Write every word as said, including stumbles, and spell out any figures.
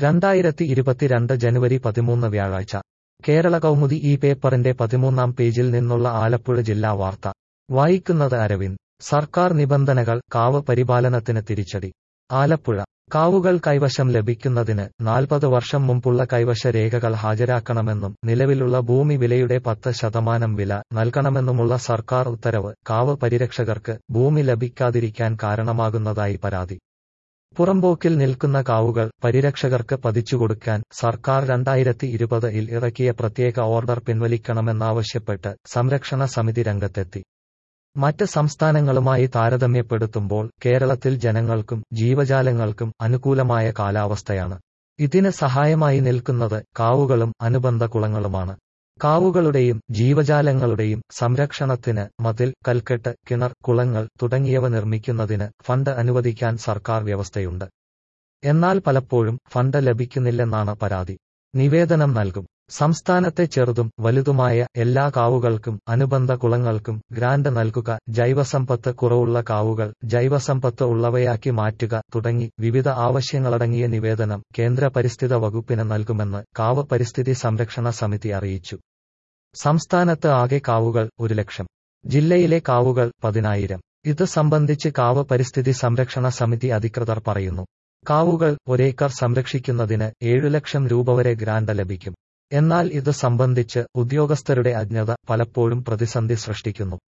രണ്ടായിരത്തി ഇരുപത്തിരണ്ട് ജനുവരി പതിമൂന്ന് വ്യാഴാഴ്ച കേരള കൗമുദി ഈ പേപ്പറിന്റെ പതിമൂന്നാം പേജിൽ നിന്നുള്ള ആലപ്പുഴ ജില്ലാ വാർത്ത വായിക്കുന്നത് അരവിന്ദ്. സർക്കാർ നിബന്ധനകൾ കാവ് പരിപാലനത്തിന് തിരിച്ചടി. ആലപ്പുഴ കാവുകൾ കൈവശം ലഭിക്കുന്നതിന് നാൽപ്പത് വർഷം മുമ്പുള്ള കൈവശ രേഖകൾ ഹാജരാക്കണമെന്നും നിലവിലുള്ള ഭൂമി വിലയുടെ പത്ത് ശതമാനം വില നൽകണമെന്നുമുള്ള സർക്കാർ ഉത്തരവ് കാവ് പരിരക്ഷകർക്ക് ഭൂമി ലഭിക്കാതിരിക്കാൻ കാരണമാകുന്നതായി പരാതി. പുറമ്പോക്കിൽ നിൽക്കുന്ന കാവുകൾ പരിരക്ഷകർക്ക് പതിച്ചുകൊടുക്കാൻ സർക്കാർ രണ്ടായിരത്തി ഇരുപത് ഇൽ ഇറക്കിയ പ്രത്യേക ഓർഡർ പിൻവലിക്കണമെന്നാവശ്യപ്പെട്ട് സംരക്ഷണ സമിതി രംഗത്തെത്തി. മറ്റ് സംസ്ഥാനങ്ങളുമായി താരതമ്യപ്പെടുത്തുമ്പോൾ കേരളത്തിൽ ജനങ്ങൾക്കും ജീവജാലങ്ങൾക്കും അനുകൂലമായ കാലാവസ്ഥയാണ്. ഇതിന് സഹായമായി നിൽക്കുന്നത് കാവുകളും അനുബന്ധ കുളങ്ങളുമാണ്. കാവുകളുടെയും ജീവജാലങ്ങളുടെയും സംരക്ഷണത്തിന് മതിൽ, കൽക്കെട്ട്, കിണർ, കുളങ്ങൾ തുടങ്ങിയവ നിർമ്മിക്കുന്നതിന് ഫണ്ട് അനുവദിക്കാൻ സർക്കാർ വ്യവസ്ഥയുണ്ട്. എന്നാൽ പലപ്പോഴും ഫണ്ട് ലഭിക്കുന്നില്ലെന്നാണ് പരാതി. നിവേദനം നൽകും. സംസ്ഥാനത്തെ ചെറുതും വലുതുമായ എല്ലാ കാവുകൾക്കും അനുബന്ധ കുളങ്ങൾക്കും ഗ്രാന്റ് നൽകുക, ജൈവസമ്പത്ത് കുറവുള്ള കാവുകൾ ജൈവസമ്പത്ത് ഉള്ളവയാക്കി മാറ്റുക തുടങ്ങി വിവിധ ആവശ്യങ്ങളടങ്ങിയ നിവേദനം കേന്ദ്ര പരിസ്ഥിതി വകുപ്പിന് നൽകുമെന്ന് കാവ് പരിസ്ഥിതി സംരക്ഷണ സമിതി അറിയിച്ചു. സംസ്ഥാനത്ത് ആകെ കാവുകൾ ഒരു ലക്ഷം. ജില്ലയിലെ കാവുകൾ പതിനായിരം. ഇത് സംബന്ധിച്ച് കാവ് പരിസ്ഥിതി സംരക്ഷണ സമിതി അധികൃതർ പറയുന്നു. കാവുകൾ ഒരേക്കർ സംരക്ഷിക്കുന്നതിന് ഏഴു ലക്ഷം രൂപ വരെ ഗ്രാന്റ് ലഭിക്കും. എന്നാൽ ഇത് സംബന്ധിച്ച് ഉദ്യോഗസ്ഥരുടെ അജ്ഞത പലപ്പോഴും പ്രതിസന്ധി സൃഷ്ടിക്കുന്നു.